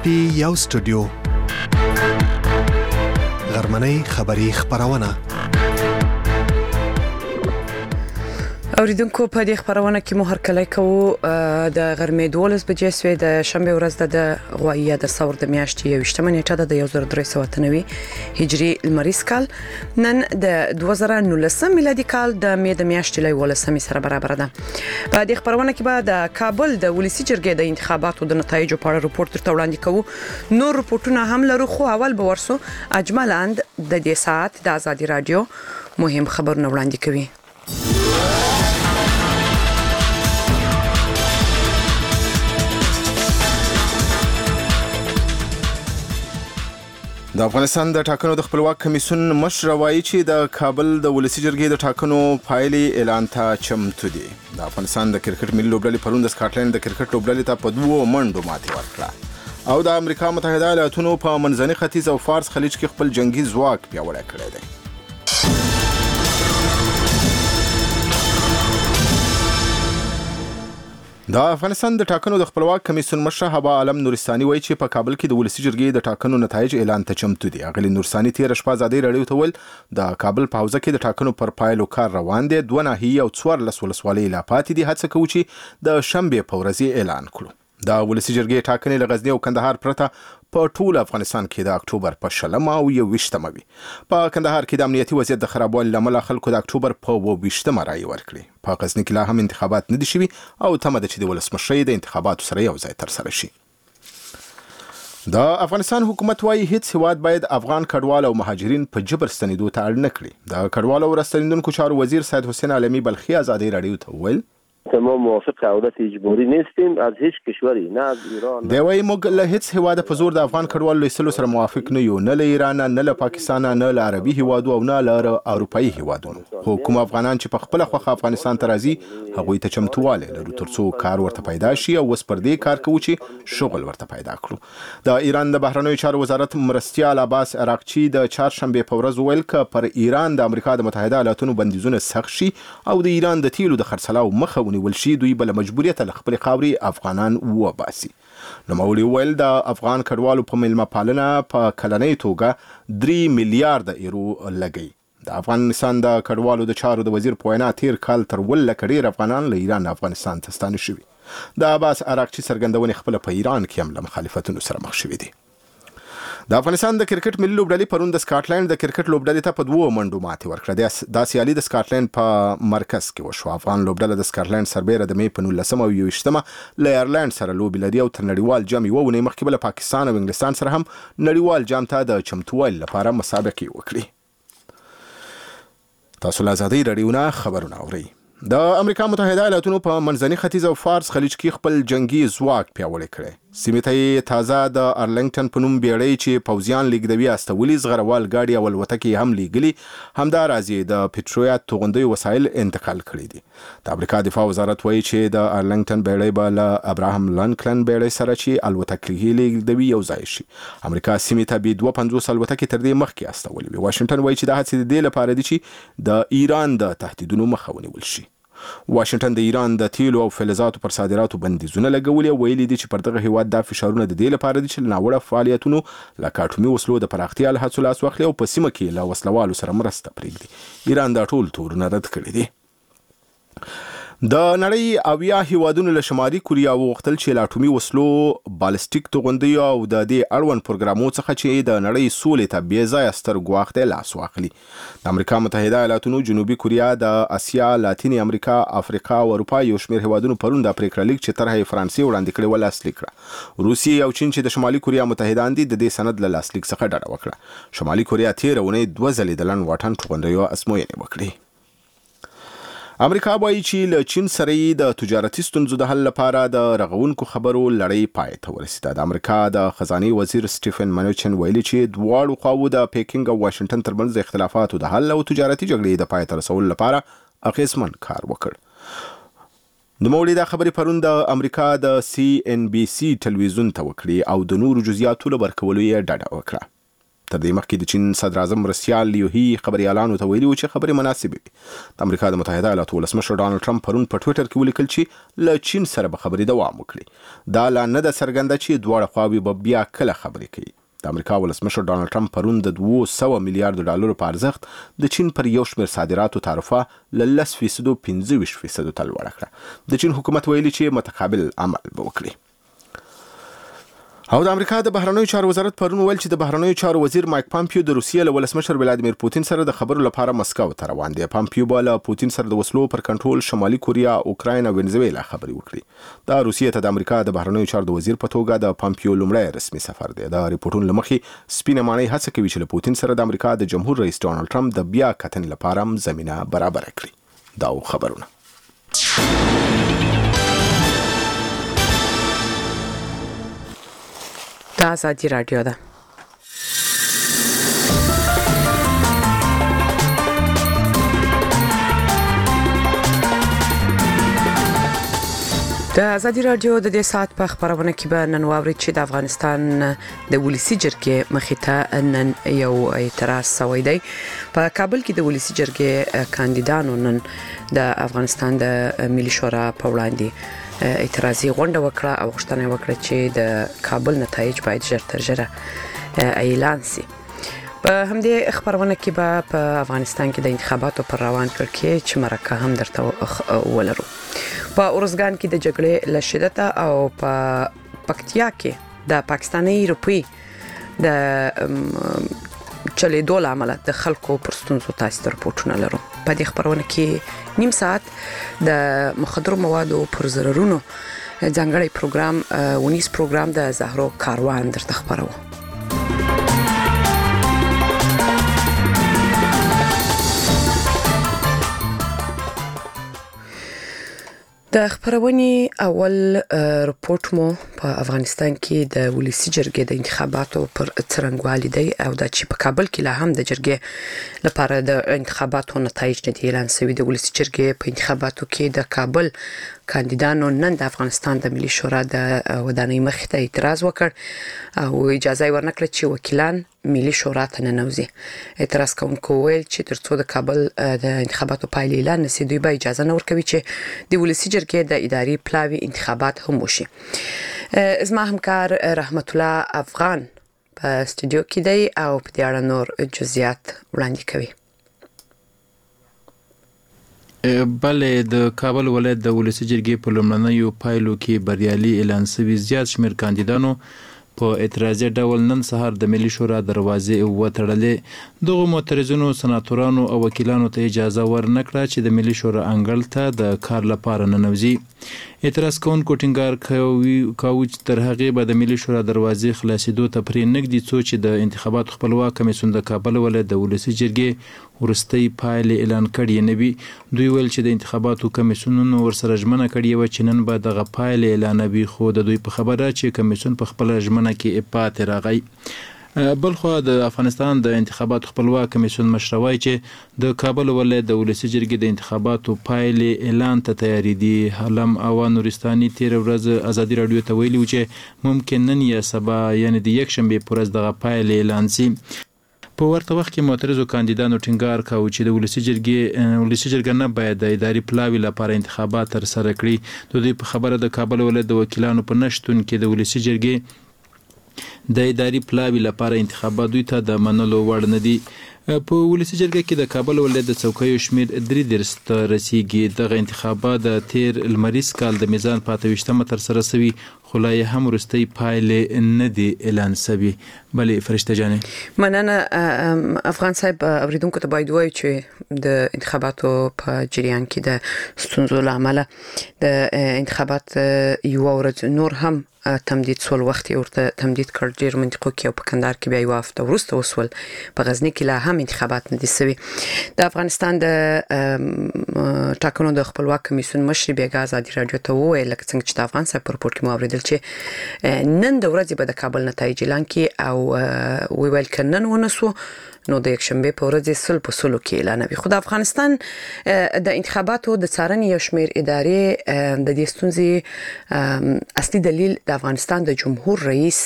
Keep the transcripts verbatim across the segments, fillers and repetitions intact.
پی یو سټوډیو غرمنۍ خبری خبرونه اوریدونکو په دې خبرونه کې مو هرکلی کوو د غرمې دولس بجې سوې د شنبه ورځ د غوایي د څور د میاشتې یوویشتمه نیټه د یو زر درې سوه اته نوي هجري لمریز کال نن د دوه زره نولسم میلادي کال د مې د میاشتې له یولسمې سره برابر ده. په دې خبرونه کې به د کابل د ولسي جرګې د انتخاباتو د نتایجو په اړه رپورت درته وړاندې کوو. نور رپورټونه هم لرو خو اول به ورسو اجملاند د دې ساعت د ازادي رادیو مهم خبرونه وړاندې کوي. د افغانستان د ټاکنو د خپلواک کمیسیون مشر وایي چې د کابل د ولسي جرګې د ټاکنو پایلې اعلان ته چمتو دي. د افغانستان د کرکټ ملي لوبډلې پرون د سکاټلند د کرکټ لوبډلې ته په دوو منډو ماتې ورکړه او د امریکا متحده ایالاتونو په منځني ختیځ او فارس خلیج کې خپل جنگي ځواک پیاوړی کړی دی. د افغانستان د ټاکنو د خپلواک کمیسیون مشر حبا عالم نورستاني وایي چې په کابل کې د ولسي جرګې د ټاکنو نتایج اعلان ته چمتو دي. اغلی نورستاني تیر شپه ازادي رادیو ته ویل د کابل په حوزه کې د ټاکنو پر پایلو کار روان دی. دوه ناحیې او څوارلس ولسوالۍ لا پاتې دي. هڅه کوو چې د شنبې په ورځ اعلان کړو. د ولسي جرګې ټاکنې له غزني او کندهار پرته په ټول افغانستان کې د اکتوبر په شلمه او یوویشتمه وي. په کندهار کې د امنیتي وضعیت د خرابوالي له امله خلکو د اکتوبر په اوویشتمه رایې ورکړې. په غزني کې لا هم انتخابات نه دي شوي او تمه ده چې د ولسمشرۍ د انتخاباتو سره یو ځای ترسره شي. د افغانستان حکومت وايي هیڅ هیواد باید افغان کډوال او مهاجرین په جبر ستنېدو ته اړ نه کړي. د کډوالو او راستنېدونکو چارو وزیر سید حسین عالمی بلخی ازادي رادیو ته وویل ما موافق عودت اجباری نیستیم از هیچ کشوری نه از ایران دی وايي موږ له هیڅ هیواد په زور د افغان کډوالو لېږلو سره موافق نه یو، نه له ایران نه له پاکستان نه له عربي هیوادو او نه له اروپایي هیوادونو. خو کوم افغانان چې په خپل خوخه افغانستان ته راځي هغوی ته چمتواله لرو ترڅو کار ورته پیدا شي او وس پر دې کار کوو چې شغل ورته پیدا کړو. د ایران د بهرنیو چارو وزارت مرستیال عباس عراقچی د چهارشنبه په ورځ ویل ک پر ایران د امریکا د متحده ایالاتونو بندیزونه سخت شي او د ایران د تیلو د خرڅلاو مخه ونیول شي. دوی بل مجبوریت له خپل خاوري افغانان وباسي. نوموړي ویل د افغان کډوالو په مېلمه پالنه په کلنۍ توګه درې میلیارډ یورو لګي. د افغانستان د کډوالو د چارو د وزیر په وینا تیر کال تر ول لکه ډیر افغانان له ایران افغانستان ته ستانه شوي. د عباس عراقچی څرګندونې خپل په ایران کې هم له مخالفتونو سره مخ شوي دي. د افغانستان د کرکټ ملي لوبډلې پرون د سکاټلند د کرکټ لوبډلې ته په دوو منډو ماتې ورکړه. دا سیالي د سکاټلند په مرکز کې وشو. افغان لوبډله د سکاټلند سربیره د مې په نولسمه او یوویشتمه له ایرلند سره لوبې لري او تر نړیوال جام یوه اونۍ مخکې به له پاکستان او انګلستان سره هم نړیوال جام ته د چمتووالي لپاره مسابقې وکړي. تاسو له ازادي رادیو نه خبرونه اورئ. د امریکا متحده ایالاتونو په منځني ختیځ او فارس خلیج کې خپل جنگي ځواک پیاوړی کړی. سیمې ته یې تازه د ارلنګټن په نوم بیړۍ چې پوځیان لیږدوي استولي زغروال ګاډي او الوتکې هم لیږلي. همداراز یې د پیټریوټ توغندیو وسایل انتقال کړي دي. د امریکا دفاع وزارت وایي چې د ارلنګټن بیړۍ به له ابراهام لینکلن بیړۍ سره چې الوتکې لیږدوي یو ځای شي. امریکا سیمې ته به دوه پنځوس الوتکې تر دې مخکې استولي وي. واشنګټن وایي چې دا هڅې د دې لپاره دي چې د ایران د تهدیدونو مخه ونیول شي. واشنګټن د ایران د تیلو او فلزاتو پر صادراتو بندیزونه لګولي او ویلي دي چې پر دغه هیواد د فشارونه د دې لپاره دي چې ناوړه فعالیتونو لکه اټومي وسلو د پراختیا له هڅو لاس واخلي او په سیمه کې له وسلوالو سره مرسته پرېږدي. ایران دا ټول تورونه رد کړي دي. د نړۍ اویا هیوادونو له شمالي کوریا وغوښتل چې له اټومي وسلو، بالستیک توغندیو او د دې اړوند پروګرامونو څخه چې د نړۍ سولې ته بې ځایه ستر ګواښ دی لاس واخلي. د امریکا متحده ایالاتونو، جنوبي کوریا، د اسیا، لاتینې امریکا، افریقا او اروپا یو شمېر هیوادونو پرون د پریکړه لیک چې طرحه فرانسې وړاندې کړې وه لاسلیک کړه. روسیې او چین چې د شمالي کوریا متحدان دي د دې سند له لاسلیک څخه ډډه وکړه. شمالي کوریا تېره اونۍ دوه ځلې د لنډ واټن توغندیو ازموینې وکړې. امریکا وایي چې له چین سره د تجارتي ستونزو د حل لپاره د رغونکو خبرو لړۍ پای ته ورسېده. د امریکا د خزانې وزیر سټیفن منوچن ویلي چې دواړو خواوو د پیکینګ او واشنګټن ترمنځ د اختلافاتو د حل او تجارتي جګړې د پای ته رسولو لپاره اغېزمن کار وکړ. نوموړي دا خبرې پرون د امریکا د سی ان بي سي ټلویزیون ته وکړې او د نورو جزئیاتو له ورکولو یې ډډه وکړه. تر دې مخکې د چین صدر اعظم مرسیال لیوهی خبريالانو ته ویلي و چې خبرې مناسبې وي. د امریکا د متحده ایالاتو ولسمشر ډانلډ ټرمپ پرون په ټویټر کې ولیکل چې له چین سره به خبرې دوام وکړي. دا لا نه ده څرګنده چې دواړه خواوې به بیا کله خبرې کوي. د امریکا ولسمشر ډانلډ ټرمپ پرون د دوه سوه میلیارډ ډالرو په ارزښت د چین پر یو شمېر صادراتو تعرفه له لس فیصدو پنځه ویشت فیصدو ته لوړه کړه. د چین حکومت ویلي چې متقابل عمل به وکړي. او د امریکا د بهرنیو چارو وزارت پرون ویل چې د بهرنیو چارو وزیر مایک پامپیو د روسیې له ولسمشر ولادیمیر پوتین سره د خبرو لپاره مسکو ته روان دی. پامپیو به له پوتین سره د وسلو پر کنټرول شمالي کوریا، اوکراین او وینزویلا خبرې وکړي. دا روسیې ته د امریکا د بهرنیو چارو د وزیر په توګه د پامپیو لومړی رسمي سفر دی. دا ریپورتونه لمخې سپینه ماڼۍ هڅه کوي چې له پوتین سره د امریکا د جمهور رئیس ډانلډ ټرمپ د بیا کتنې لپاره زمينه برابر کړي. دا خبرونه دا آزادی رادیو ده. د آزادی رادیو د دې ساعت په خبرونه کې به نن واوري چې د افغانستان د ولسی جرګې مخې ته نن یو اعتراض شوی دی. په کابل کې د ولسی جرګې کاندیدانو نن د افغانستان د ملي شورا په وړاندې اعتراضي غونډه وکړه او غوښتنه وکړه چې د کابل نتایج باید ژر تر ژره اعلان شي. په همدې خبرونه کې به په افغانستان کې د انتخاباتو پر روان کړکېچ چې مرکه هم درته ولرو. په اورزګان کې د جګړې له شدت او په پکتیا کې د پاکستاني روپی د چلیدو لامل د خلکو پر ستونزو تاسو ته رپورټونه لرو. په دې خبرونه کې نیم ساعت د مخدرو موادو پر ضررونو ځانګړی پروګرام ونیس پروګرام د زهرو کاروان درته خبرو. د خبرونې اول رپورټ مو په افغانستان کې د ولسی جرګې د انتخاباتو پر څرنګوالي دی او د چې په کابل کې لا هم د جرګې لپاره د انتخاباتو نتایج نه دي اعلان شوي. د ولسی جرګې په انتخاباتو کې د کابل کاندیدانو نن د افغانستان د ملي شورا د ودانۍ مخې ته اعتراض وکړ او اجازه ورنکړه چې وکیلان ملي شورا ته ننوځي. اعتراض کوونکو ویل چې ترڅو د کابل د انتخاباتو پایلې اعلان نشي دوی به اجازه نه ورکوي چې د ولسی جرګې د اداري پلاوي انتخابات هم وشي. زما همکار رحمت الله افغان په استودیو کې دی او په دې اړه نور جزئیات وړاندې کوي. بله د کابل ولایت د ولسی جرګې په لومړنیو پایلو کې بریالي اعلان شوي زیات شمېر کاندیدانو په اعتراضي ډول نن سهار د ملي شورا دروازې وتړلې. دغه معترضینو سناتورانو او وکیلانو ته اجازه ورنکړه چې د ملي شورا انګړ ته د کار لپاره ننوځي. اعتراض کوونکو ټینګار کاوه چې تر هغې به د ملي شورا دروازې خلاصېدو ته پرې نږدې څو چې د انتخاباتو خپلواک کمیسیون د کابل ولایت د ولسی جرګې وروستۍ پایلې اعلان کړې نه وي. دوی ویل چې د انتخاباتو کمیسیونونو ورسره ژمنه کړې وه چې نن به دغه پایلې اعلانوي، خو د دوی په خبره چې کمیسیون په خپله ژمنه کې پاتې راغی. بلخوا د افغانستان د انتخاباتو خپلواک کمیسیون مشر وایي چې د کابل ولایت د ولسی جرګې د انتخاباتو پایلې اعلان ته تیاری دي. حلم اوا نورستاني تیر ورځ آزادي رادیو ته ویلي و چې ممکن نن یا سبا یعنی د یک شنبې پر ورځ دغه پایلې اعلان شي. په ورته وخت کې معترضو کاندیدانو ټینګار کاوه چې د ولسی جرګې ولسی جرګه نه باید د اداري پلاوي لپاره انتخابات ترسره کړي. د دوی په خبره د کابل ولایت د وکیلانو په نشتون کې د ولسی جرګې د اداري پلاوي لپاره انتخابات دوی ته د منلو وړ نه دي. په ولسی جرګه کې د کابل ولایت د څوکیو شمېر درې دېرش ته رسیږي. دغه انتخابات د تیر لمریز کال د میزان په اته ویشتمه ترسره شوي، خو لا یې هم وروستۍ پایلې نه دي اعلان شوي. بلې فرشته جانې مننه افغان صاحب. اوریدونکو ته باید ووایو چې د انتخاباتو په جریان کې د ستونزو له امله د انتخابات یوه ورځ نور هم تمدید سول، وخت یې ورته تمدید کړ ډېر منطقو کې، او په کندهار کې بیا یوه هفته وروسته وسول. په غزني کې لا هم انتخابات نه دي شوي. د افغانستان د ټاکنو د خپلواک کمیسیون مشر بیګا آزادي رادیو ته وویل لکه څنګه چې د افغان صاحب په رپورټ کې مو اورېدل چې نن د ورځې به د کابل نتایج اعلان کړي او ویل که نن ونه سو نو د یکشنبه په ورځ سل په سلو کې اعلانوي. خو د افغانستان د انتخاباتو د څارنې یو شمېر ادارې د دې ستونزې اصلي دلیل د افغانستان د جمهور رئیس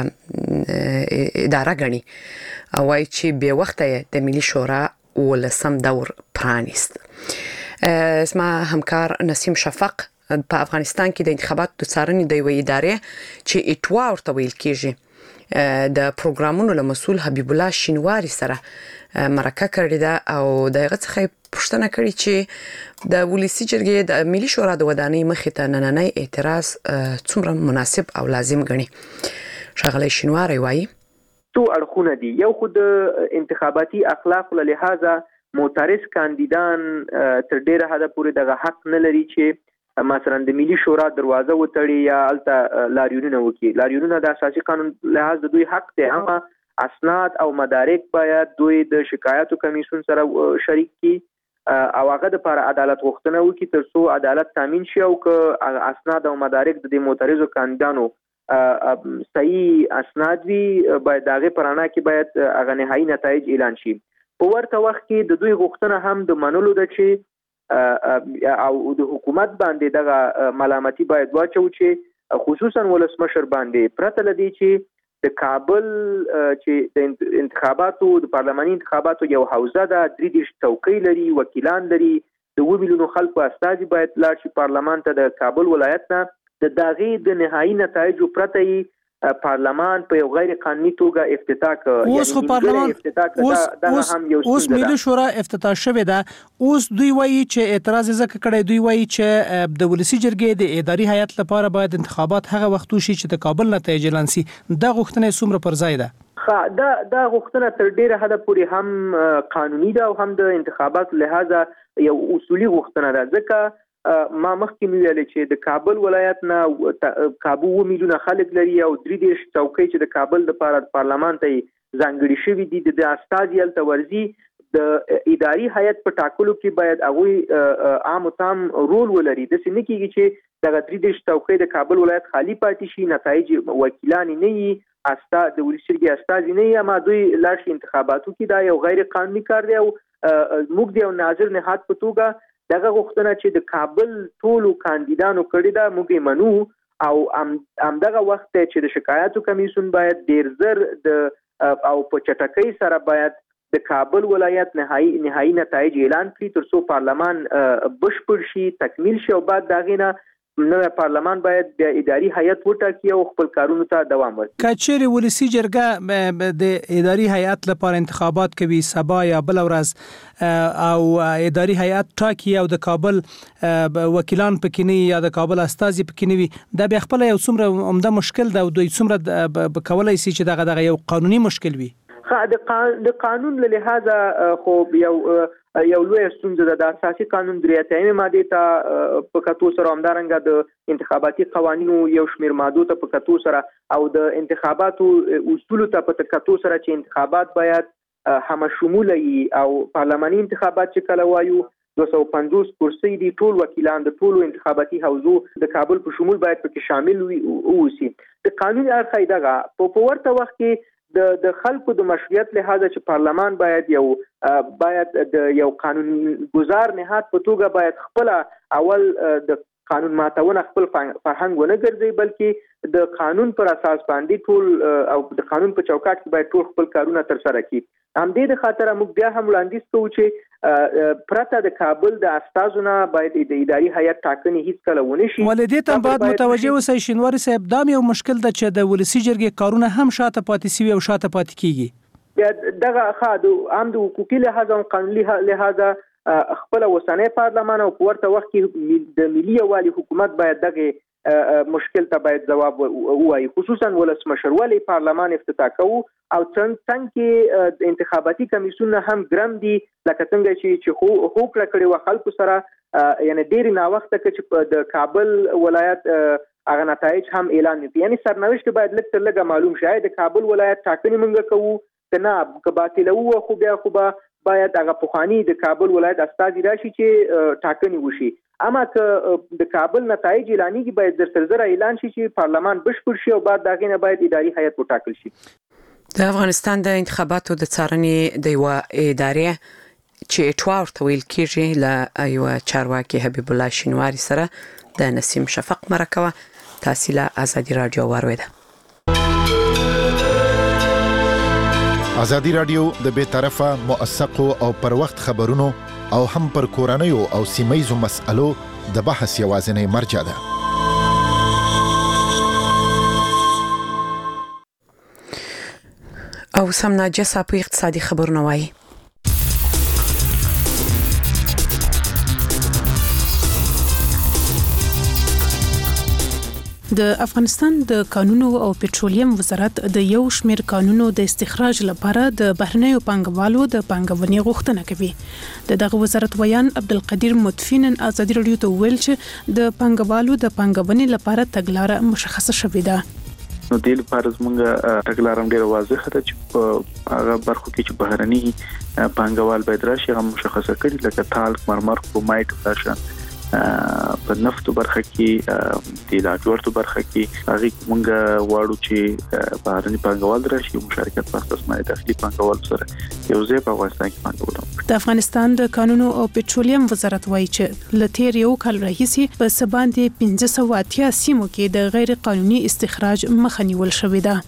اداره غني او وايي چې به وخت د ملي شورا ولسم دور پرانیست. اسمه همکار نسیم شفق په افغانستان کې د انتخاباتو د څارنې د یوې ادارې چې ایټوا ورته ویل کېږي د پروګرامونو له مسؤل حبیب الله شینواری سره مرکه کړې ده او دغه څخه پوښتنه کړې چې د ولسی جرګې د ملي شورا د ودانۍ مخې ته نننی اعتراض څومره مناسب او لازم ګڼي. ښاغلی شینواری وایي تو اړخونه دي. یو خو د انتخاباتي اخلاق له لحاظه معترض کاندیدان تر ډیره حده پورې دغه حق نه لري چې مثلا د ملي شورا دروازه وتړي یا الته لاریونونه وکړي. لاریونونه د اساسي قانون لحاظ د دوی حق دی، اما اسناد او مدارک باید دوی د شکایتو کمیسیون سره شریک کړي او هغه د لپاره عدالت غوښتنه وکړي ترڅو عدالت تامین شي او که اسناد او مدارک د دې معترضو کاندیدانو صحیح اسناد وي باید دغه پرانا کې باید هغه نهایی نتایج اعلان شي. په ورته وخت کې د دوی غوښتنه هم د منلو ده چې او د حکومت باندې دغه ملامتي باید واچو چې خصوصا ولسمشر باندې پرته لدی چې د کابل چې د انتخاباتو د پارلماني انتخاباتو یو حوزه ده، درې دیرش څوکۍ لري، وکیلان لري، د اووه میلیونو خلکو استازي باید لاړ شي پارلمان ته د کابل ولایت نه. د داغي د نهایی نتایج پرته پارلمان په یو غیر قانوني توګه افتتاح کړ. اوس خو پارلمان اوس اوس ملي شورا افتتاح شوه ده. اوس دوی وایي چې اعتراض زکه کړي، دوی وایي چې د ولسی جرګې د اداري هیئت لپاره باید انتخابات هغه وخت وشي چې د کابل نتایج اعلان شي. دا غوښتنه څومره پر ځای ده؟ خا دا دا غوښتنه تر ډیره حده پورې هم قانوني ده او هم د انتخابات لحاظه یو اصولي غوښتنه ده. ځکه ما مخکې ویل چې د کابل ولایت نه کابو و میلیونه خلک لري او درې دیرش څوکۍ چې د کابل لپاره پارلمان ته ځانګړي شوي دي، د استازي هلته ورځي. د اداري هیئت په ټاکلو کې باید هغوی عام و تام رول ولري. داسې نه کېږي چې دغه درې دیرش څوکۍ د کابل ولایت خالي پاتې شي، نتایج وکیلان نه وي، استا د ولسی جرګې استازي نه وي، اما دوی لاړ شي انتخاباتو کې. دا یو غیر قانوني کار دی او موږ د یو ناظر نهاد په توګه دغه غوښتنه چې د کابل ټولو کاندیدانو کړې ده موږ یې منو او همدغه وخت چې د شکایتو کمیسیون باید ډیر زر د او په چټکۍ سره باید د کابل ولایت نهایی نهایی نتایج اعلان کړي ترڅو پارلمان بشپړ شي، تکمیل شي او بعد داغې نه نو پارلمان باید د اداري هیئت وټاکي او خپل کارونو ته دوام ورکړي. کچېرې ولسی جرګه د اداري هیئت لپاره انتخابات کوي سبا یا بل ورځ او اداري هیئت ټاکي او د کابل وکیلان پکې نه یا د کابل استازي پکې نه وي، دا بیا خپل یو څومره عمده مشکل ده او دوی څومره کولای شي چې دغه دغه یو قانوني مشکل وي. د قانون له لحاظه خو یو یو لوی ستونزه ده. د اساسي قانون درې اتیایم ماده ته په کتو سره همدارنګه د انتخاباتي قوانینو یو شمېر مادو ته په کتو سره او د انتخاباتو اصولو ته په کتو سره چې انتخابات باید هم شموله وي او پارلماني انتخابات چې کله وایو دوه سوه پنځوس کرسۍ دي، ټول وکیلان د ټولو انتخاباتي حوزو د کابل په شمول باید پکې شامل وي اوسي. د قانون اړخ دغه په ورته وخت کې د د خلکو د مشروعیت لحاظه چې پارلمان باید یو باید د یو قانون گزار نهاد په توګه باید خپل اول د قانون ماتونه خپل فرهنګ ونه ګرځي، بلکې د قانون پر اساس باندې ټول او د قانون په چوکاټ کې باید ټول خپل کارونه تر سره کړي. همدې د خاطر موږ بیا هم وړاندیز کوو چې پرته د کابل د استازونه باید د اداري هیئت ټاکنې هیڅ کله ونه شي. ولې ته باید متوجه اوسئ شینواری صاحب، دا یو مشکل ده چې د ولسی جرګې کارونه هم شاته پاتې سوي او شاته پاتې کیږي. دغه خاطر هم د حقوقي لحاظ او قانوني لحاظ خپل وسنۍ پارلمان او په ورته وخت کې د ملي یووالي حکومت باید دغه مشکل ته باید جواب ووایي، خصوصا ولسمشر ولې پارلمان افتتاح کوو او څنګه کې انتخاباتي کمیسیون هم ګرم دي لکه څنګه چې چې خو هوکړه کړې و خلکو سره، یعنی ډېر نا وخت کې د کابل ولایت هغه نتایج هم اعلان نشي. یعنی سرنوشت باید لږ تر لږه معلوم شي د کابل ولایت ټاکنې موږ کوو کنه که باطل وو خو بیا خو به باید هغه پخوانی د کابل ولایت استازي راشي چې ټاکنې وشي. اما که د کابل نتایج اعلانېږي باید در تر زره اعلان شي چې پارلمان بشپړ شي او بعد دغه نه باید اداري هیئت وټاکل شي. د افغانستان د انتخاباتو د څارنې د یو ادارې چې ټوا ورته ویل کېږي له یو چارواکي حبیب الله شینواري سره د نسیم شفق مرکه تاسو له ازادي رادیو واوریده. ازادي رادیو د بې طرفه موثقو او پر وخت خبرونو او هم پر کورنیو او سیمایزو مسألو د بحث یوازینی مرجع ده. او سم ناجسه په اقتصادي خبرونه وایي. د افغانستان د قانونو او پټرولیم وزارت د یو شمېر قانونو د استخراج لپاره د بهرنیو پانګوالو د پانګونې غوښتنه کوي. د دغه وزارت ویان عبدالقدیر مطفین ازادي رادیو ته ویل چې د پانګوالو د پانګونې لپاره تګلارې مشخصه شوې ده. نو د لپاره زمونږ تګلارې ډېر واضحه ده چې په هغه برخو کې چې بهرني پانګوال باید راشي هغه مشخصه کړي لکه تالک، مرمر، کرومایټ، فلاشن په نفتو برخه کې د لاجوړتو برخه کې هغه مونږ واړو چې بهرني پانګوال راشي مشارکت په اساس داخلي پانګوال سره یو ځای په افغانستان کې پانګوال. د افغانستان د قانونو او پټرولیم وزارت وایي چې لتیر یو کال راهیسې په سباندې پنځه سوه اتیا سیمو کې د غیر قانوني استخراج مخه نیول شوې ده.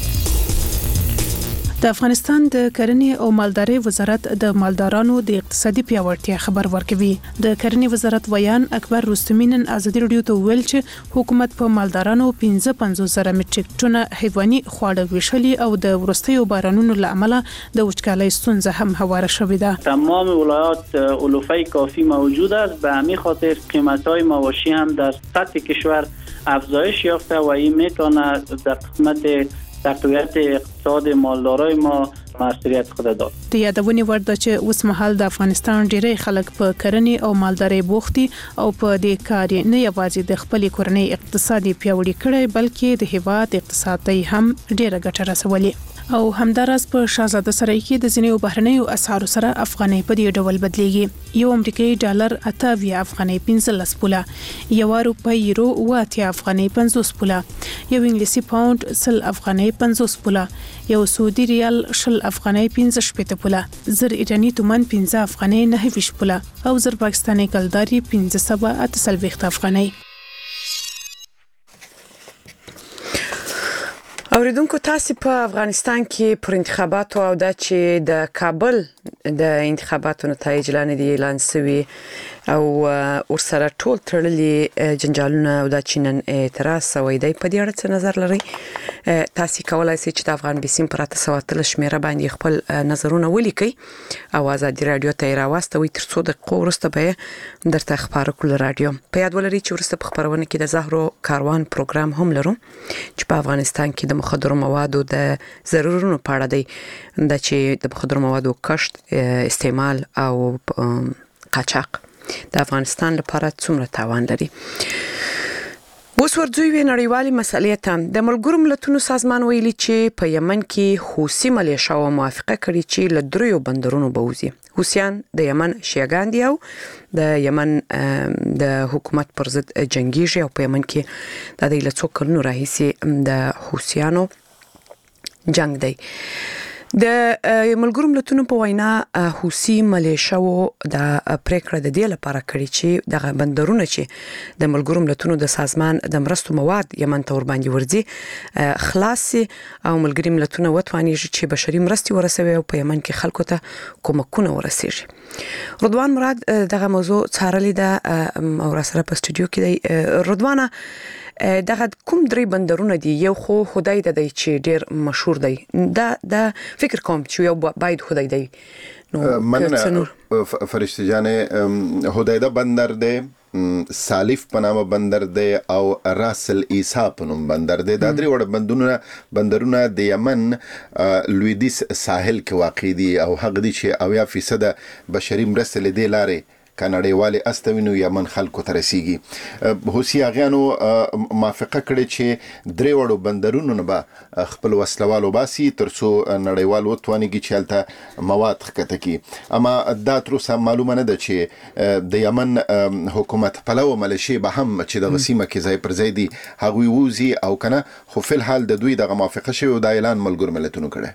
د افغانستان د کرنې او مالدارۍ وزارت د مالدارانو د اقتصادي پیاوړتیا خبر ورکوي. د کرنې وزارت ویان اکبر رستمی نن ازادي رادیو ته ویل چې حکومت په مالدارانو پنځه پنځوس زره مټریک ټنه حیواني خواړه ویشلي او د وروستیو بارانونو له امله د وچکالۍ ستونزه هم هواره شوې ده. تمام ولایات علوفه کافی موجود است، به همین خاطر قیمت‌های مواشی هم در سطح کشور افزایش یافته و این میتونه در قسمت تقویت اقتصاد مالدارای ما مسئولیت خود داد. د یادونې وړ ده چې اوس مهال د افغانستان ډیری خلک په کرنې او مالدارۍ بوخت دي او په دې کار نه یوازې د خپل کورنۍ اقتصادي پیاوړي کړي بلکې د هیواد اقتصاد ته هم ډیره ګټه رسولي. او همدارس په شاهزاده سرای کې د ځینو بهرنیو اسعارو سره افغانۍ په دې ډول بدلیږي. یو امریکایي ډالر اته افغانۍ پنځلس پوله، یو روپۍ یورو واته افغانۍ پنځوس پوله، یو انګلیسي پاوند سل افغانۍ پنځوس پوله، یو سعودي ریال شل افغانۍ پنځه شپږ پوله، زر ایرانی تومان پنځه افغانۍ نه ویش پوله او زر پاکستاني کلداري پنځه سوه اته څلوېښت افغانۍ. اوریدونکو تاسو په افغانستان کې پر انتخاباتو او د چې د کابل د انتخاباتو نتایج لاندې دي اعلان شوي او ورسره ټول تړلي جنجالونه او د چینن اعتراض شوی دی. په دې اړه څه نظر لري؟ تاسو کولای شئ چې د افغان بیسیم پر اته سوه اتلس شمیره باندې خپل نظرونه ولیکئ او ازادي رادیو ته راوستوي ترڅو د قورسته به درته خبرو کول رادیو. په یاد ولرئ چې ورسته په خبرونه کې د زهرو کاروان پروګرام هم لرو چې په افغانستان کې د مخدرو موادو د ضررونو په اړه دی د چې د مخدرو موادو کشت، استعمال او قاچاق د افغانستان لپاره څومره تاوان لري. اوس ورځوي نړیوالي مسلې ته د ملګرو ملتونو سازمان ویلي چې په یمن کې حوثي ملیشیا موافقه کړې چې له دریو بندرونو به وځي. حوثیان د یمن شیعاګان دي او د یمن د حکومت پر ضد جنگیږي او په یمن کې د دې له څو کلونو راهیسې د حوثیانو جنگ دی. د ملګرو ملتونو په وینا حوثي ملیشیاو د پریکړه د دې لپاره کړې چې د بندرونو چې د ملګرو ملتونو د سازمان د مرستو مواد یمن ته ور باندې ورځي خلاص او ملګري ملتونه وتواني چې بشري مرستي ورسوي او په یمن کې خلکو ته کومکونه ورسیږي. رضوان مراد دغه موضوع څارلې ده او را سره په استودیو کې دی. رضوان دغه کوم درې بندرونه دي؟ یو خو خدای د دی چې ډیر مشهور دی، دا د فکر کوم چې یو باید خدای دی. نو من فرشته جانه هدایده بندر دی، سالیف په نامه بندر دی او راسل عیسی په نوم بندر دی. دا درې وړ بندرونه بندرونه د یمن لویدیس ساحل کې واقع دي او حق دي چې اویا فیصد بشري مرستې له دې لارې کنړیوال استوینو یمن خلکو ته رسیږي. حوثي اغیانو موافقه کړې چې درې وړو بندرونو نه به خپل وسلوالو باسي ترڅو نړیوال وتوانیږي چې هلته مواد ښکته کړي. اما دا تر اوسه معلومه نه ده چې د یمن حکومت پلو ملیشې به هم چې د سیمه کې ځای پر ځای دي هغوی ووځي او کنه، خو فی الحال د دوی دغه موافقه شوې او دا اعلان ملګرو ملتونو کړی.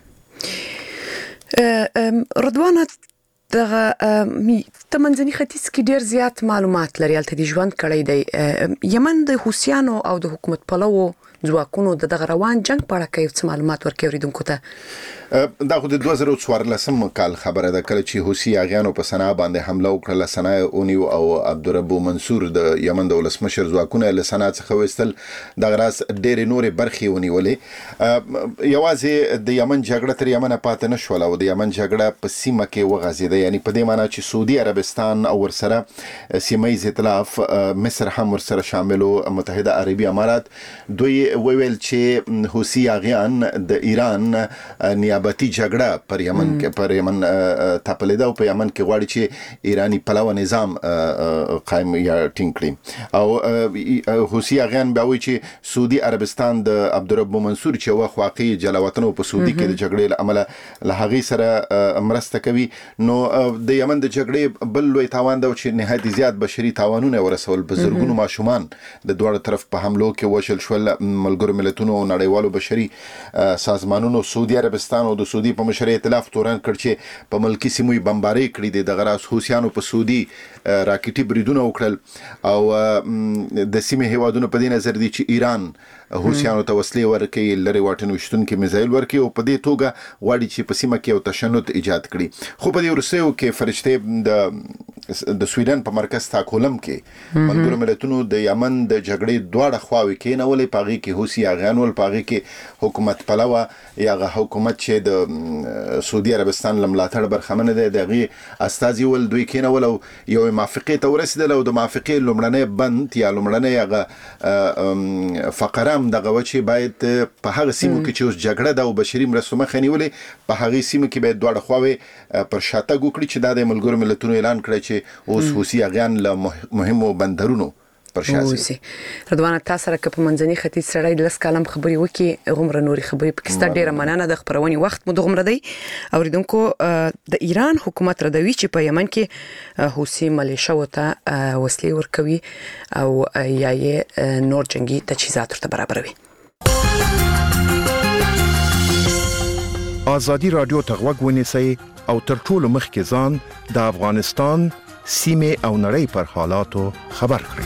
رضوانه دغه ته منځني ختیځ کې ډیر زیات معلومات لري، هلته د ژوند کړی دی. یمن د حوثیانو او د حکومت پلوو ځواکونو د دغه روان جنگ په اړه کوي څه معلومات ورکوي اوریدونکو ته؟ دا خو د دوه زره څوارلسم کال خبره ده کله چې حوثي اغیانو په صنعا باندې حمله وکړه. صنعا اونیو او عبدالرب منصور د یمن د ولسمشر ځواکونه له صنعا څخه وستل، د غراس ډېرې نورې برخې ونیولې. یوازې د یمن جګړه تر یمن پاتې نه شوله او د یمن جګړه په سیمه کې وغځېده، یعنی په دې معنی چې سعودي عربستان او ورسره سیمه ییز ائتلاف مصر هم ورسره شامل او متحده عربي امارات دوی ویل چې حوثي اغیان د ایران نیابتي جګړه پر یمن کې پر یمن تپلیده او په یمن کې غواړي چې ایرانی پلوه نظام قائم یا ټینګ کړي. او حوثي اغیان بیا وایي چې سعودي عربستان د عبدالرب منصور چې وخت واقعي جلاوطن په سعودي کې د جګړې له امله له هغې سره مرسته کوي. نو د یمن د جګړې بل لوی تاوان ده چې نهایت زیات بشري تاوانونه ورسول، په زرګونو ماشومان د دواړو طرف په حملو کې وشل شول. ملګرو ملتونو او نړیوالو بشري سازمانونو سعودي عربستان او د سعودي په مشرۍ ائتلاف تورن کړ چې په ملکی سیمو بمباري کړې دي. د غراس حوثیانو په سعودي راکټي بریدونه وکړل او د سیمې هیوادونو په دې نظر دي چې ایران حوثیانو ته وسلې ورکوي، لري واټن وشتونکي میزایل ورکوي او په دې توګه غواړي چې په سیمه کې یو تشنج ایجاد کړي. خو په دې وروستیو کې فرشتې د د سویډن په مرکز سټاکهولم کې ملګرو ملتونو د یمن د جګړې دواړه خواوې کېنولې، په هغې کې حوثي اغیان ول، په هغې کې حکومت پلوه یا هغه حکومت چې د سعودي عربستان له ملاتړ برخمنه دی د هغې استازي ول، دوی کېنول او یو موافقې ته ورسېدل او د موافقې لومړنی بند یا لومړنی هغه فقره هم دغه و چې باید په هغه سیمو کې چې اوس جګړه ده او بشري مرستو مخه نیولې، په هغې سیمو کې باید دواړه خواوې پر شاتګ وکړي چې دا د ملګرو ملتونو اعلان کړی چې اوس حوثي اغیان له مهمو بندرونو پر شاسي. رضوانه تاسو سره په منځني ختیځ سره د لس کالم خبري وکي غومره نوري خبري پاکستان ډیره مننه د خبرونې وخت مو دغمره دی. اوریدونکو د ایران حکومت ردوي چې په یمن کې حوثي ملیشه وته وسلې ورکوي او یا یې نور جنگي تجهیزات ورته برابروي. آزادی رادیو ته غوږ ونیسئ او تر ټولو مخکې ځان د افغانستان سیمې او نړۍ پر حالاتو خبر کړئ.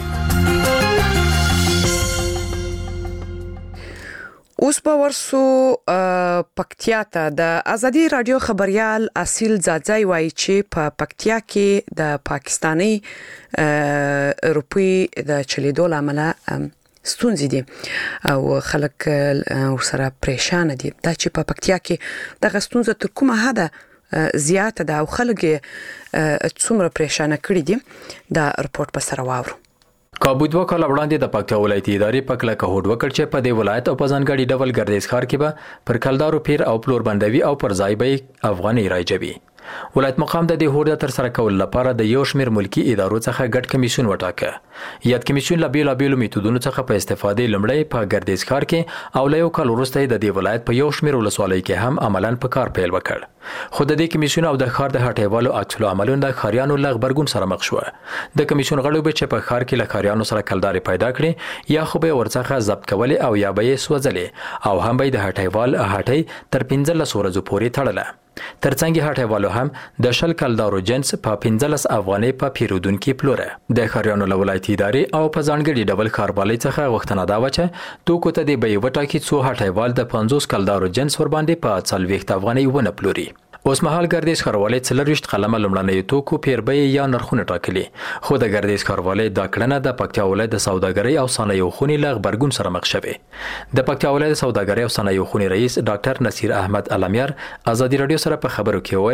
اوس په ورسو پکتیا ته د آزادی رادیو خبريال اصیل زادزای وایي چې په پکتیا کې د پاکستانی روپی د چلیدو لامل ستونزې دي او خلک ورسره پریشان دي. دا چې په پکتیا کې د ستونزه تر کومه حده زیاته ده او خلک څومره پریشان کړي دي، دا رپورت په سره واورو. کابو دوه کال وړاندې د پکتیا ولایتي ادارې په کلکه هوډ وکړ چې په دې ولایت او په ځانګړي ډول ګردیز ښار کې به پر کلدارو پیر او پلور بندوي او پر ځای به افغاني رایجوي. ولایت مقام د دې هوډ تر سره کول لپاره د یو شمیر ملکی ادارو څخه ګډ کمیسیون وټاکه. یاد کمیسیون له بیل بیل میتودونو څخه په استفادې لمړی په ګردیز ښار کې او له یو کال وروسته د دې ولایت په یو شمیر ولسوالۍ کې هم عملاً په کار پیل وکړ. خو د دې کمیسیون او د ښار د هټیوالو عکسلو عملونه د ښاریانو له غبرګون سره مخ شو. د کمیسیون غړو به چې په ښار کې له ښاریانو سره کلدارې پیدا کړي یا خو به ورڅخه ضبط کولې او یا به یې سوځلې او هم به د هټیوال هټۍ تر پنځلس ورځو پورې تړله. ترڅنګ هټیوالو هم د شل کلدارو جنس په پنځلس افغانۍ په پیرودونکو پلوره. د ښاریانو له ولایتي ادارې او په ځانګړي ډول ښاروالۍ څخه غوښتنه دا و چې توکو ته د بیې وټاکي څو هټیوال د پنځوس کلدارو جنس ور باندې په څلوېښت افغانۍ ونه پلوري. اوس مهال ګردیز ښاروالۍ څلرویشت قلمه لومړنۍ توکو پیربې یا نرخونه ټاکلي، خو د ګردیز ښاروالۍ دا کړنه د پکتیا ولایت د سوداګرۍ او صنایعو خونې له غبرګون سره مخ شوې. د پکتیا ولایت د سوداګرۍ او صنایعو خونې رئیس ډاکټر نصیر احمد علمیار آزادی رادیو سره په خبرو کې وویل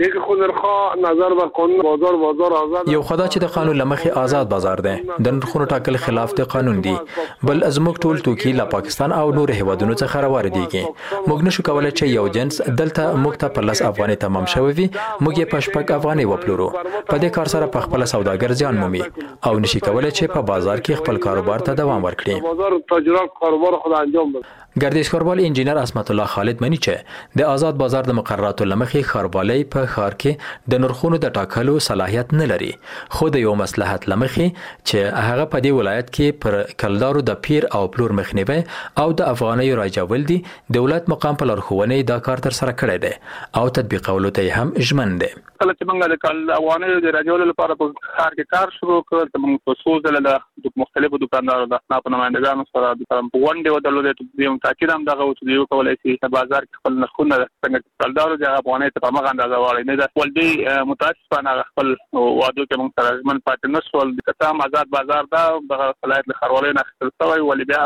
یک خود نرخ نظر بر قانون بازار بازار آزاد یو خدا چې د قانون لمخې آزاد بازار دی د نرخونو ټاکل خلاف د قانون دی بل زموږ ټول توکي له پاکستان او نور هیوادونو څخه راوړديږي موږ نشو کولای چې یو جنس دلته موږ ته په لاس افغاني تمام شوی وي موږ یې په شپږ افغاني وپلورو په دې کار سره په خپل سوداګر ځان مومي او نشي کولای چې په بازار کې خپل کاروبار ته دوام ورکړي بازار تجارت کاروبار خود انجام بده گردشکاربال انجینر اسمت الله خالد منی چې د آزاد بازار د مقرراتو لمخې ښاروالۍ په ښار کې د نرخونو د ټاکلو صلاحیت نه لري خو د یو مصلحت لمخې چې هغه په دې ولایت کې پر کلدارو د پیر او پلور مخنیوي او د افغانۍ راجول دي دولت مقام په لارښوونې دا کار تر سره کړی دی او تطبیقولو ته هم ژمن دی کله چې موږ د کال افغانۍ د راجول لپاره په ښار کې کار شروع کړ ته موږ په څو ځله د مختلفو دکاندارو د اصناف نمائندګانو سره د غونډې ودرلودې تاکید هم دغه وڅ دیو کولای شي په بازار کې خپل نرخونه څنګه کلدارو د افغانۍ ته په مغه اندازه واړي نه د ولدي متاسفانه خپل وادو کې موږ سره ژمن پاتې نشول د کتام آزاد بازار دا د ولایت له ښاروالۍ نه اخیستل شوی ولې بیا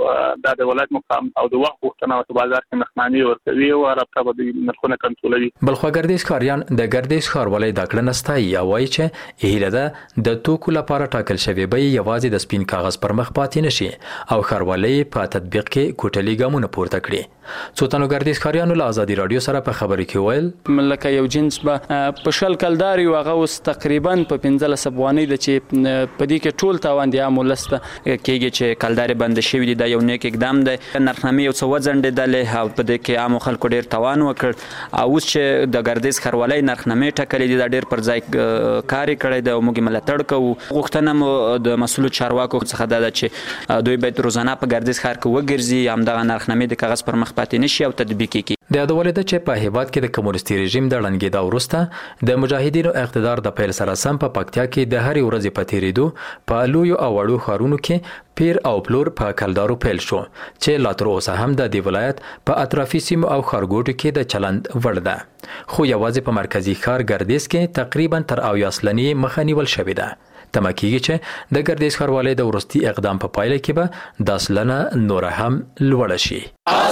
هم د ولایت مقام او د وخت غوښتنه په بازار کې نرخنامې ورکوي او رابطه به د نرخونه کنټرولوي بلخو ګردیز ښاریان د ګردیز ښاروالۍ د کړنې ستایي او وایي چې هیله ده د توکو لپاره ټاکل شوی به یوازې د سپین کاغذ پر مخ پاتې نشي او ښاروالۍ په تطبیق کې کوټلي ګامونه پورته کړي څو تنو ګردیز ښاریانو له ازادي رادیو سره په خبرې کې ویل لکه یو جنس به په شل کلداري هغه اوس تقریبا په پنځلس افغانۍ د چې په دې کې ټول تاوان دی عامولسته کېږي چې کلداري بند شوی دی دا یو نیک اقدام دی نرخنامې یو څه وځنډېدلې او په دې کې عامو خلکو ډېر تاوان وکړ او اوس چې د ګردیز ښاروالۍ نرخنامې ټاکلې دي دا ډېر پر ځای کار کړی دی او موږ ملاتړ کوو غوښتنه مو د مسؤلو چارواکو څخه دا ده چې دوی باید روزانه په ګردیز ښار کې وګرځي همدغه نرخنامې د کاغذ پر مخ پاتې نشي او تطبیق کړي د یادولې ده چې په هیواد کې د کمونیستي رژیم د ړنګېدا وروسته د مجاهدینو اقتدار د پیل سره سم په پکتیا کې د هرې ورځې په تېرېدو په لویو او وړو ښارونو کې پیر او پلور په کلدارو پیل شو چې لا تر اوسه هم د دې ولایت په اطرافي سیمو او ښارګوټو کې د چلند وړ ده خو یوازې په مرکزي ښار ګردیز کې تقریبا تر اویا سلنې مخه نیول شوې ده تمه کېږي چې د ګردیز ښاروالۍ د وروستي اقدام په پایله کې به دا سلنه نوره هم لوړه شي.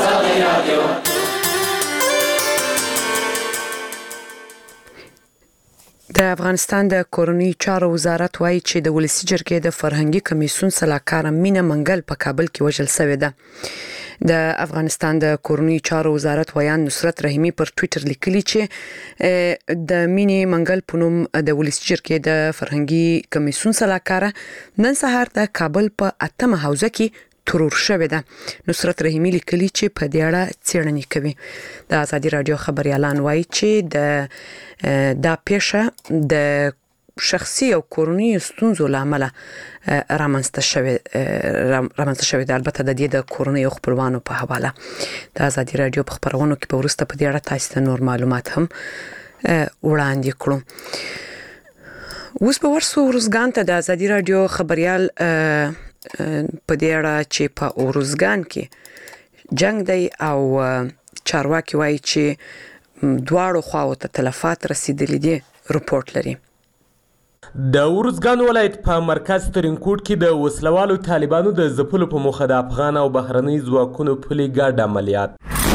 د افغانستان د کورنۍ چارو وزارت وایي چې د ولسی جرګې د فرهنګي کمیسیون سلاکار مینه منګل په کابل کې وژل شوې ده. د افغانستان د کورنۍ چارو وزارت ویان نصرت رحیمی پر ټوئیټر لیکلی چې د مینې منګل په نوم د ولسی جرګې د فرهنګي کمیسیون سلاکار نن سهار د کابل په اتمه حوزه کې ترور شوې ده. نصرت رحیمی لیکلی چې په دې اړه څېړنې کوي. د ازادي رادیو خبريالان وایي چې د دا پیښه د شخصي او کورنۍ ستونزو لامل رامنځته شوی رامنځته شوی د البته د دې د کورنۍ او خپلوانو په حواله د ازادي رادیو په خبرونو کې په ورسته په دې اړه تاسو ته نور معلومات هم وړاندې کړو. اوس په ورسو ورزګان ته د ازادي رادیو خبريال په دې اړه چې په اورزګان کې جنگ دی او چارواکي وایي چې دواړو خواو ته تلفات رسیدلې دي رپورت لري. د اورزګان ولایت په مرکز ترینکوټ کې د وسلوالو طالبانو د ځپلو په موخه د افغان او بهرنۍ ځواکونو پلي ګډ عملیات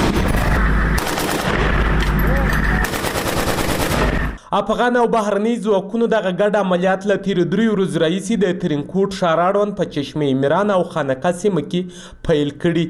افغان او بهرنۍ ځواکونو دغه ګډ عملیات له تیرو دریو ورځو راهیسې د ترینکوټ ښار اړوند په چشمه میران او خانقه سیمه کې پیل کړي.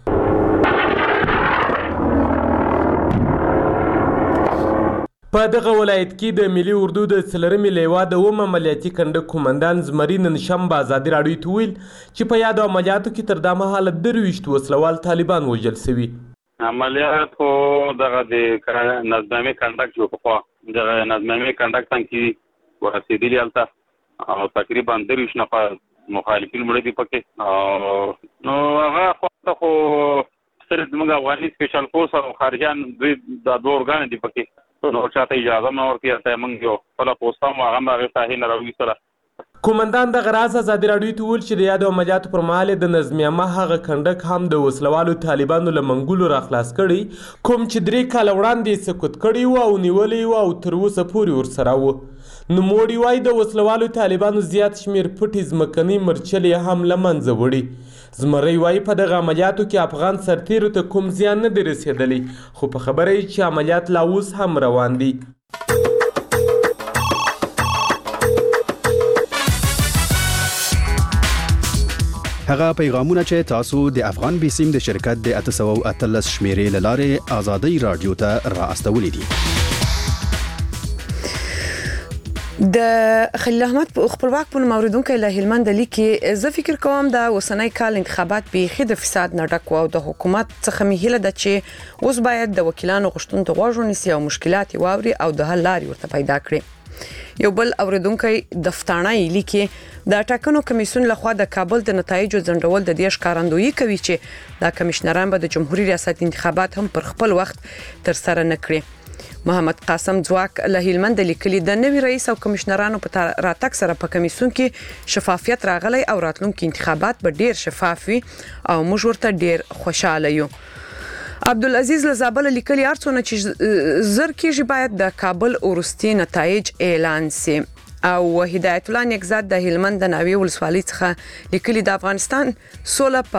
په دغه ولایت کې د ملي اردو د څلرمې لیوا د اووم عملیاتي کنډک قومندان زمري نن شنبه ازادي راډیو ته ویل چې په یادو عملیاتو کې تر دا مهاله درویشت وسلوال طالبان وژل شوي. عملیات خو دغه د نظامي کنډک جو په دغه نظامي کنډک څنګه ورسېدلی هلته او تقریبا درویشت نفر مخالفین مړه دي پکې نو هغه خو خو صرف زموږ افغاني سپیشل فورس او خارجیان دوی دا دوه ارګان دي پکې نو چاته اجازه نه ورکړي ته موږ یو خپل پوسټ هم هغه هغه ساحې نه راوي سره. کومندان د غراز ازادي راډیو ته ویل چې د یادو عملیاتو پر مهال د نظمیه ما هغه کنډک هم د وسلوالو طالبانو له منګولو را خلاص کړي کوم چې درې کاله وړاندې سقوط کړي وو او نیولې وو او تر اوسه پورې ورسره وو. نوموړي وایي د وسلوالو طالبانو زیات شمېر پټې ځمکنۍ مرچلې هم له منځه وړي. زمری وایي په دغه عملیاتو کې افغان سرتیرو ته کوم زیان نه دی رسېدلی خو په خبره یې چې عملیات لا اوس هم روان دي. هغه پیغامونه چې تاسو د افغان بیسیم د شرکت د اته سوه او اتلس شمیرې لاره آزادۍ رادیو ته را استولې دي. د خلیل احمد خپلواک په موردونکو له هلمند لیکي زه فکر کوم د وسنۍ کال انتخابات به خې د فساد نه ډک او د حکومت څخه مهله ده چې اوس باید د وکیلانو غشتون ته غوږ ونیسي او مشکلات واوري او د حل لارې ورته پیدا کړي. یو بل اوریدونکو دفتانه لیکي د ټاکنو کمیسیون لخوا د کابل د نتایجو ځنډول د دې ښکارندویي کوي چې د کمشنران به د جمهوریت ریاست انتخابات هم پر خپل وخت تر سره نکړي. محمد قاسم ځواک له هلمند لیکلي د نوي رئیس او کمشنرانو په راتګ سره په کمیسیون کې شفافیت راغلی او راتلونکي انتخابات به ډیر شفاف وي او موږ ورته ډیر خوشاله یو. عبدالعزیز لزابل لیکلي ارڅونه چې زر کېږي باید د کابل ورستي نتایج اعلان سي. او هدایت الله نیکزاد د هلمند د ناوی ولسوالۍ څخه لیکلي د افغانستان سوله